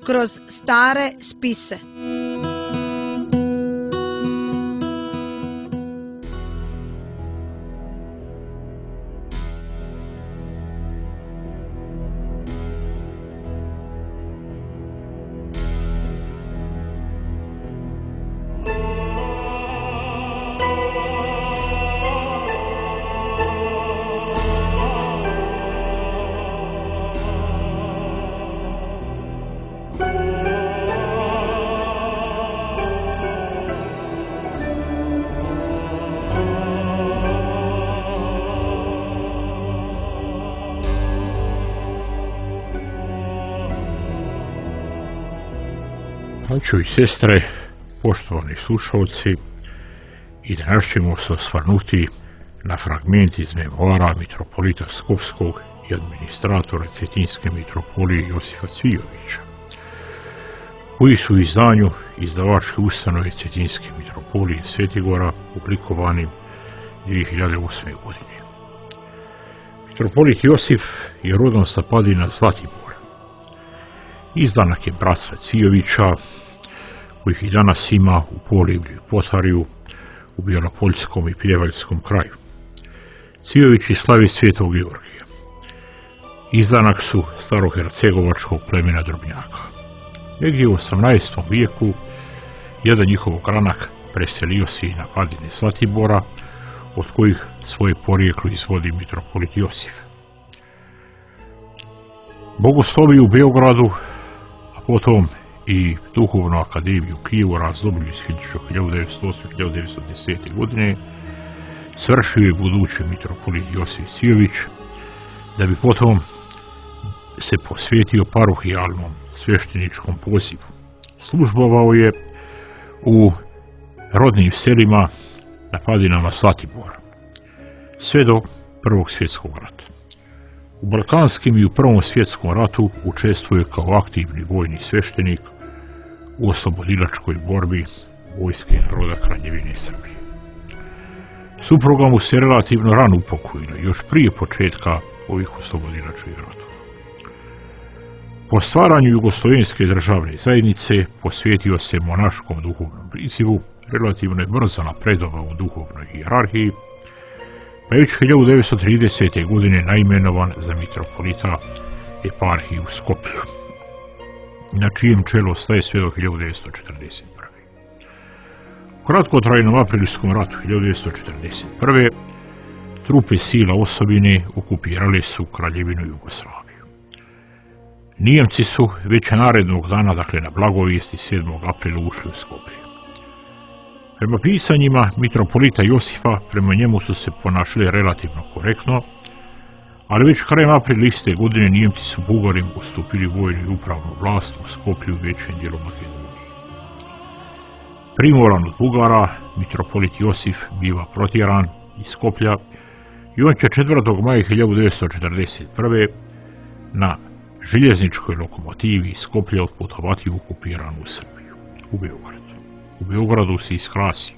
kroz stare spise. Braćo i sestre, poštovani slušalci, i danas ćemo se osvrnuti na fragment iz memoara mitropolita Pskovskog i administratora Cetinske mitropolije Josifa Cvijovića, koji su u izdanju izdavačke ustanove Cetinske mitropolije Svetigora publikovani 2008. godine. Mitropolit Josif je rodom sa Padina Zlatibora. Izdanak je bratstva Cvijovića, kojih i danas ima u Polivlju i Potariju, u Bjelopoljskom i Pljevaljskom kraju. Cvijovići slavi Svetog Georgija. Izdanak su starohercegovačkog plemena Drobnjaka. Negdje u 18. vijeku jedan njihov ogranak preselio se i na Padine Zlatibora, od kojih svoje porijeklo izvodi mitropolit Josif. Bogosloviju u Beogradu, a potom i Duhovnu akademiju u Kijevu razdoblju iz 1908-1910. godine svršio je budući mitropolit Josif Cvijović, da bi potom se posvetio parohijalnom svešteničkom pozivu. Službovao je u rodnim selima na Padinama Zlatibora sve do Prvog svjetskog rata. U Balkanskim i u Prvom svjetskom ratu učestvuje kao aktivni vojni sveštenik u oslobodilačkoj borbi vojske naroda Kraljevine Srbije. Supruga mu se relativno rano upokojila, još prije početka ovih oslobodilačkih ratova. Po stvaranju Jugoslovenske državne zajednice posvetio se monaškom duhovnom prizivu, relativno je brzo napredovao u duhovnoj hijerarhiji, pa je već 1930. godine naimenovan za mitropolita eparhije u Skoplju, na čijem čelu staje sve do 1941. U kratkotrajnom aprilskom ratu 1941. trupe sila Osobine okupirale su Kraljevinu Jugoslaviju. Nijemci su već narednog dana, dakle na blagovijesti 7. aprila, ušli u Skoplje. Prema pisanjima mitropolita Josifa, prema njemu su se ponašali relativno korektno, ali već krajem aprila iste godine Nijemci su Bugarima ustupili vojnu i upravnu vlast u Skoplju i većem dijelu Makedonije. Primoran od Bugara, mitropolit Josif biva protjeran iz Skoplja i on će 4. maja 1941. na željezničkoj lokomotivi iz Skoplja otputovati u okupiranu Srbiju, u Beograd. U Beogradu se iskrasio.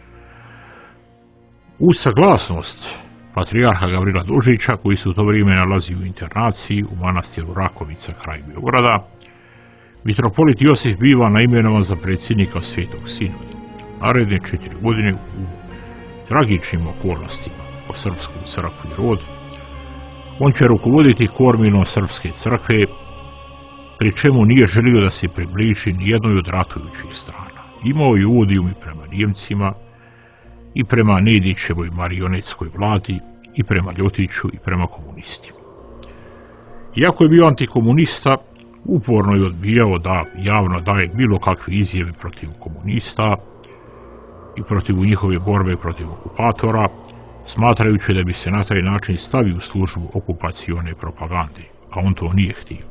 Uz saglasnost patrijarha Gavrila Dožića, koji se u to vrijeme nalazi u internaciji u manastiru Rakovica kraj Beograda, mitropolit Josif biva naimenovan za predsjednika Svetog Sinoda. Naredne 4 godine u tragičnim okolnostima po srpsku crkvu i rod, on će rukovoditi korminom srpske crkve, pri čemu nije želio da se približi nijednoj od ratujućih strana. Imao je udijum i prema Nijemcima, i prema Nedićevoj marionetskoj vladi, i prema Ljotiću, i prema komunistima. Iako je bio antikomunista, uporno je odbijao da javno daje bilo kakve izjave protiv komunista i protiv njihove borbe protiv okupatora, smatrajući da bi se na taj način stavio u službu okupacione propagande, a on to nije htio.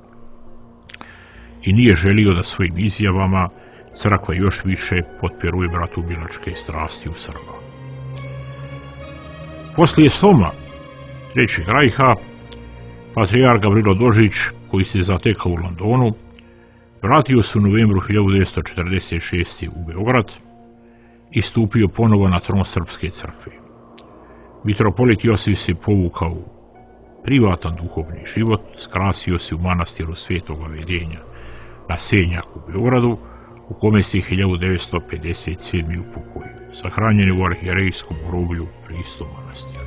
I nije želio da svojim izjavama crkva još više potpjeruje bratoubilačke strasti u Srba. Poslije sloma Trećeg rajha, patrijarh Gavrilo Dožić, koji se zatekao u Londonu, vratio se u novembru 1946. u Beograd i stupio ponovo na tron Srpske crkve. Mitropolit Josif se povukao u privatan duhovni život, skrasio se u manastiru Svetoga Vedenja na Senjaku u Beogradu, u kome se 1957. upokojio, sahranjen je u arhijerejskom groblju pri istom manastiru.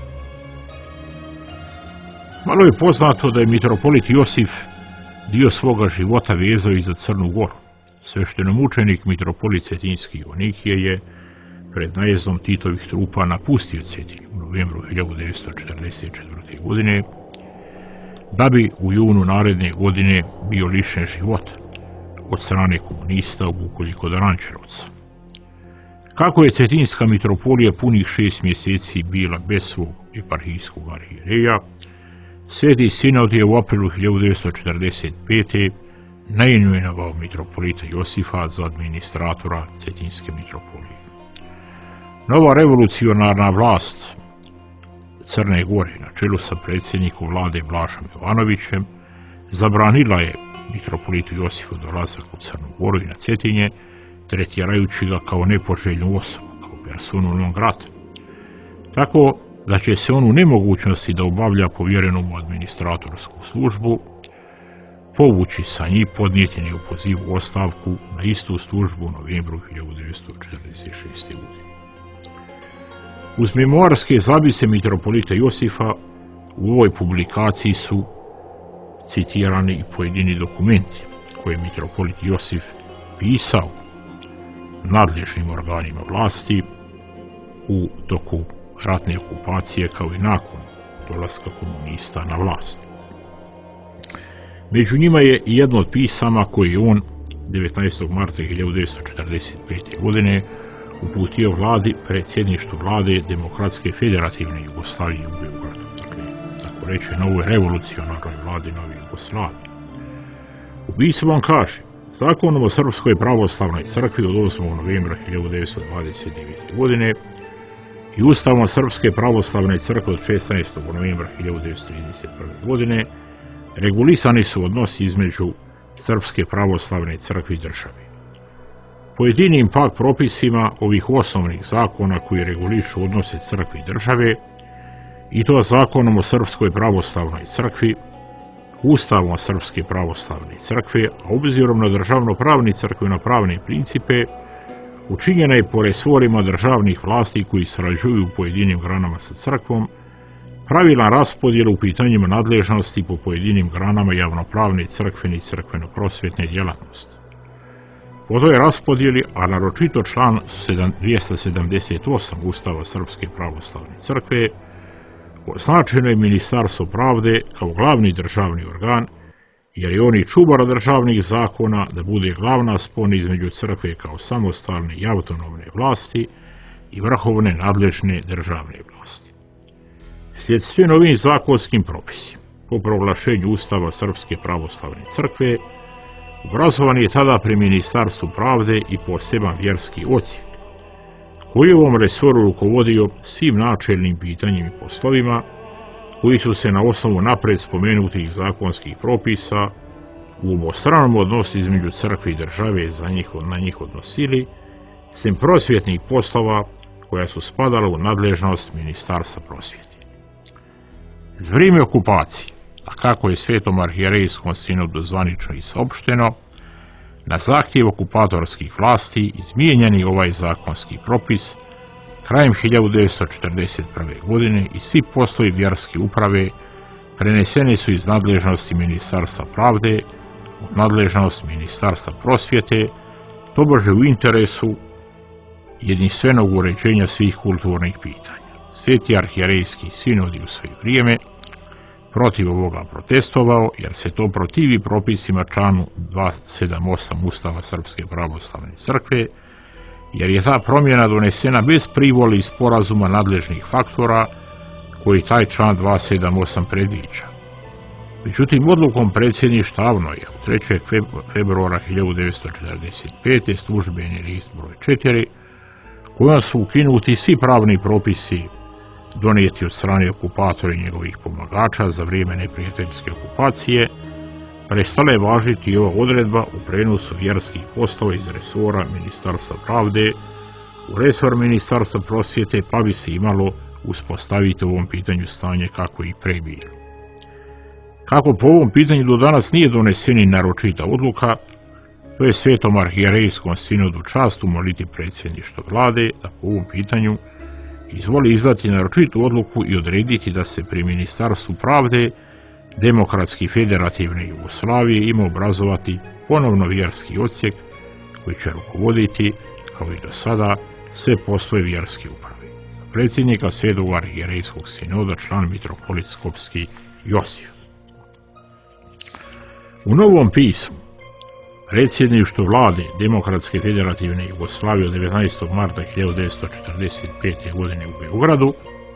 Malo je poznato da je mitropolit Josif dio svoga života vezao i za Crnu Goru. Sveštenomučenik mitropolit Cetinjski Joanikije je pred najezdom Titovih trupa napustio Cetinju u novembru 1944. godine, da bi u junu naredne godine bio lišen života od strane komunista u Bukolji kod Aranđelovca. Kako je Cetinjska mitropolija punih 6 mjeseci bila bez svog eparhijskog arhijereja, Sveti sinod je u aprilu 1945. naimenovao mitropolita Josifa za administratora Cetinjske mitropolije. Nova revolucionarna vlast Crne Gore na čelu sa predsjednikom vlade Blažom Jovanovićem zabranila je mitropolitu Josifu dolazak u Crnu Goru i na Cetinje, tretirajući ga kao nepoželjnu osobu, kao personu non grata. Tako da će se on u nemogućnosti da obavlja povjerenu mu administratorsku službu povući sa njih, podnijeti neopozivu ostavku na istu službu u novembru 1946. godine. Uz memoarske zapise mitropolita Josifa u ovoj publikaciji su citirani i pojedini dokumenti koje je mitropolit Josif pisao nadležnim organima vlasti u toku ratne okupacije kao i nakon dolaska komunista na vlast. Među njima je i jedno od pisama koje je on 19. marta 1945. godine uputio vladi, predsjedništvu vlade Demokratske federativne Jugoslavije u Beogradu, dakle, tako reče novoj revolucionarnoj vladi Nove Jugoslavije. U pismu on kaže: Zakonom o Srpskoj pravoslavnoj crkvi od 8. novembra 1929. godine i Ustavom Srpske pravoslavne crkve od 16. novembra 1931. godine regulisani su odnosi između Srpske pravoslavne crkve i države. Pojedinim pak propisima ovih osnovnih zakona koji regulišu odnose crkve i države, i to Zakonom o Srpskoj pravoslavnoj crkvi, Ustavom Srpske pravoslavne crkve, a obzirom na državno-pravni crkveno-pravne principe, učinjena je po resorima državnih vlasti koji sarađuju u pojedinim granama sa crkvom, pravilan raspodjel u pitanjima nadležnosti po pojedinim granama javnopravne crkvene i crkveno-prosvjetne djelatnosti. Po toj raspodjeli, a naročito član 278 Ustava Srpske pravoslavne crkve, označeno je Ministarstvo pravde kao glavni državni organ, jer je on i čuvar državnih zakona, da bude glavna spona između crkve kao samostalne i autonomne vlasti i vrhovne nadležne državne vlasti. Slijed svim ovim zakonskim propisima, po proglašenju Ustava Srpske pravoslavne crkve, obrazovan je tada pri Ministarstvu pravde i poseban vjerski odsjek, koji je u ovom resoru rukovodio svim načelnim pitanjima i poslovima koji su se na osnovu napred spomenutih zakonskih propisa u obostranom odnosu između crkve i države na njih odnosili, sem prosvjetnih poslova koja su spadala u nadležnost Ministarstva prosvjete. Za vrijeme okupacije, a kako je Svetom arhijerejskom sinodu zvanično i saopšteno, na zahtjev okupatorskih vlasti izmijenjen je ovaj zakonski propis krajem 1941. godine i svi poslovi vjerske uprave preneseni su iz nadležnosti Ministarstva pravde u nadležnost Ministarstva prosvjete, tobože u interesu jedinstvenog uređenja svih kulturnih pitanja. Sveti arhijerejski sinod je u svoje vrijeme protiv ovoga protestovao, jer se to protivi propisima članu 278 Ustava Srpske pravoslavne crkve, jer je ta promjena donesena bez privole i sporazuma nadležnih faktora koji taj član 278 predviđa. Međutim, odlukom predsjedništva AVNOJ u 3. februara 1945. službeni list broj 4, kojom su ukinuti svi pravni propisi donijeti od strane okupatora i njegovih pomagača za vrijeme neprijateljske okupacije, prestala je važiti i ova odredba u prenosu vjerskih poslova iz resora Ministarstva pravde u resor Ministarstva prosvjete, pa bi se imalo uspostaviti u ovom pitanju stanje kako i pre bilo. Kako po ovom pitanju do danas nije donesena naročita odluka, To je Svetom arhijerejskom sinodu čast umoliti predsjedništvo vlade da po ovom pitanju izvoli izdati naročitu odluku i odrediti da se pri Ministarstvu pravde Demokratski federativne Jugoslavije ima obrazovati ponovno vjerski odsjek koji će rukovoditi, kao i do sada, sve poslove vjerske uprave. Za predsjednika Svetog arhijerejskog sinoda član mitropolit Skopski Josif. U novom pismu predsjedništvo vlade Demokratske federativne Jugoslavije od 19. marta 1945. godine u Beogradu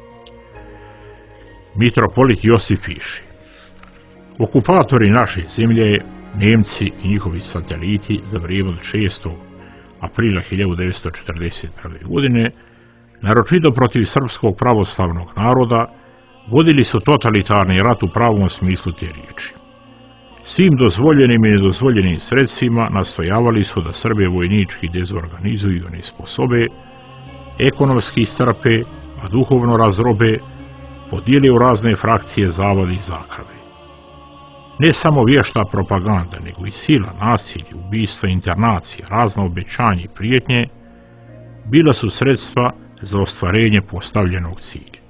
mitropolit Josif piše: okupatori naše zemlje, Nemci i njihovi sateliti za vrijeme od 6. aprila 1941. godine, naročito protiv srpskog pravoslavnog naroda, vodili su totalitarni rat u pravom smislu te riječi. Svim dozvoljenim i nedozvoljenim sredstvima nastojavali su da Srbe vojnički dezorganizuju i onesposobe, ekonomski iscrpe, a duhovno razrobe, podijeli u razne frakcije, zavadi i zakrave. Ne samo vješta propaganda, nego i sila, nasilje, ubistva, internacije, razna obećanja i prijetnje bila su sredstva za ostvarenje postavljenog cilja.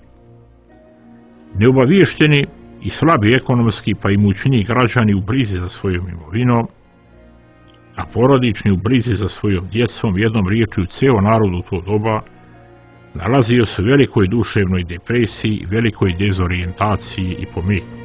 Neobaviješteni i slabi ekonomski pa i mučni građani u brizi za svojom imovinom, a porodični u brizi za svojom djecom, jednom riječju ceo narod u to doba, nalazio se u velikoj duševnoj depresiji, velikoj dezorijentaciji i pometnji.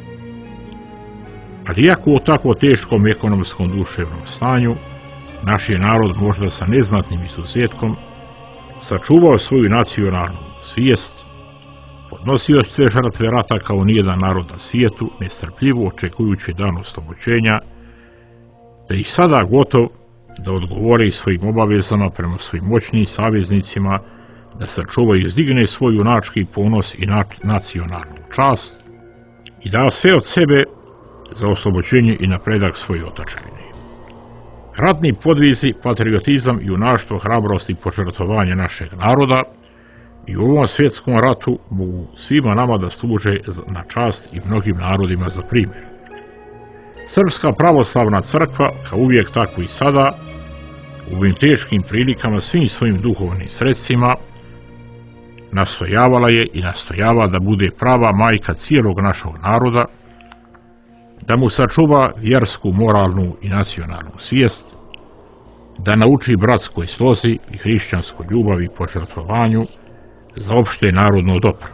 Ali iako u tako teškom ekonomskom duševnom stanju, naš je narod možda sa neznatnim izuzetkom sačuvao svoju nacionalnu svijest, podnosio sve žrtve rata kao nijedan narod na svijetu, nestrpljivo očekujući dan oslobođenja, te i sada gotov da odgovori svojim obavezama prema svojim moćnim saveznicima, da sačuva i izdigne svoj junački ponos i nacionalnu čast i da sve od sebe za oslobođenje i napredak svoje otadžbine. Ratni podvizi, patriotizam, junaštvo, hrabrost i požrtvovanje našeg naroda i u ovom svjetskom ratu mogu svima nama da služe na čast i mnogim narodima za primjer. Srpska pravoslavna crkva, kao uvijek tako i sada, u ovim teškim prilikama svim svojim duhovnim sredstvima nastojavala je i nastojava da bude prava majka cijelog našeg naroda, da mu sačuva vjersku, moralnu i nacionalnu svijest, da nauči bratskoj slozi i hrišćanskoj ljubavi i požrtvovanju za opšte narodno dobro.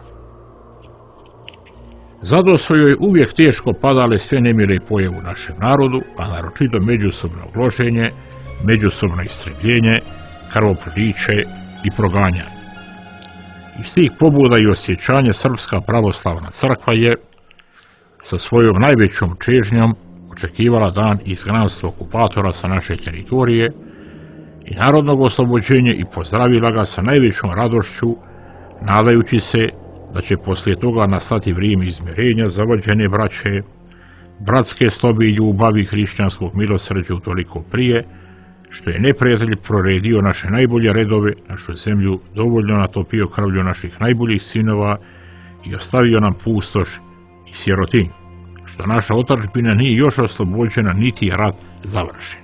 Zato su joj uvijek teško padale sve nemile pojave u našem narodu, a naročito međusobno loženje, međusobno istrebljenje, krvoproliće i proganjanje. Iz tih pobuda i osjećanja Srpska pravoslavna crkva je sa svojom najvećom čežnjom očekivala dan izgnanstva okupatora sa naše teritorije i narodnog oslobođenja i pozdravila ga sa najvećom radošću, nadajući se da će poslije toga nastati vrijeme izmirenja zavođene braće, bratske slobe i ljubavi hrišćanskog milosrđa utoliko prije, što je neprijatelj proredio naše najbolje redove, našu zemlju dovoljno natopio krvlju naših najboljih sinova i ostavio nam pustoš i sirotinju, što naša otadžbina nije još oslobođena niti je rat završen.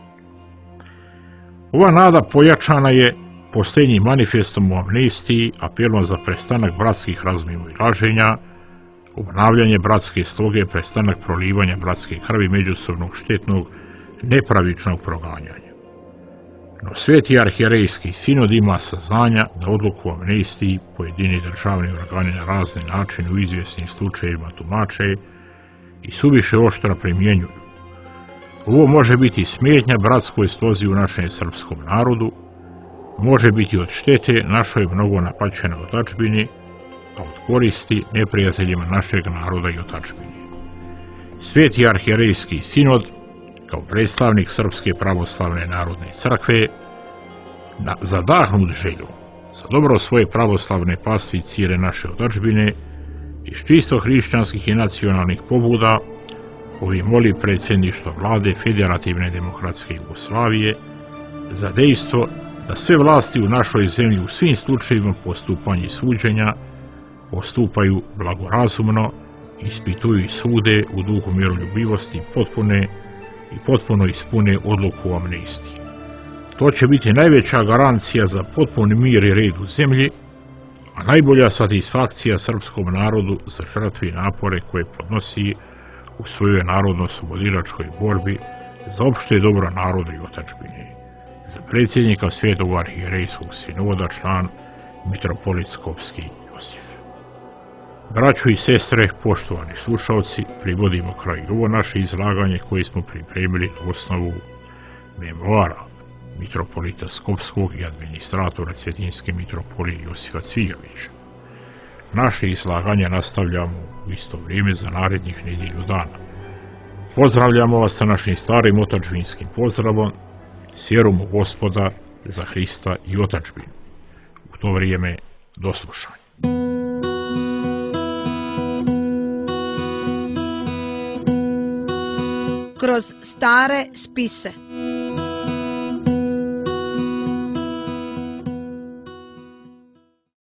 Ova nada pojačana je posljednjim manifestom u amnestiji, apelom za prestanak bratskih razmimoilaženja, obnavljanje bratske sloge, prestanak prolivanja bratske krvi, međusobnog štetnog, nepravičnog proganjanja. No Sveti arhijerejski sinod ima saznanja da odluku o amnestiji pojedini državni organi na razne načine u izvjesnim slučajevima tumače i suviše oštra primjenjuju. Ovo može biti smetnja bratskoj slozi u našem srpskom narodu, može biti od štete našoj mnogo napaćenoj otadžbini, a od koristi neprijateljima našeg naroda i otadžbine. Sveti arhijerejski sinod, kao predstavnik Srpske pravoslavne narodne crkve, zadahnut želju za dobro svoje pravoslavne pasti i cijele naše otadžbine iz čisto hrišćanskih i nacionalnih pobuda, koji moli predsjedništvo vlade Federativne demokratske Jugoslavije za dejstvo da sve vlasti u našoj zemlji u svim slučajevima postupanja i suđenja postupaju blagorazumno, ispituju i sude u duhu miroljubivosti potpune i potpuno ispune odluku o amnestiji. To će biti najveća garancija za potpuni mir i red u zemlji, a najbolja satisfakcija srpskom narodu za žrtve i napore koje podnosi u svojoj narodno-oslobodilačkoj borbi za opšte dobro naroda i otadžbine. Za predsjednika Svetog arhijerejskog sinoda član mitropolit Skopski Josif. Braćo i sestre, poštovani slušalci, privodimo kraju ovo naše izlaganje koje smo pripremili na osnovu memoara mitropolita Skopskog i administratora Cetinske mitropolije Josifa Cvijovića. Naše izlaganje nastavljamo u isto vrijeme za narednih nedjelju dana. Pozdravljamo vas sa našim starim otadžbinskim pozdravom, s vjerom u Gospoda, za Hrista i otadžbinu. U to vrijeme do slušanja. Kroz stare spise.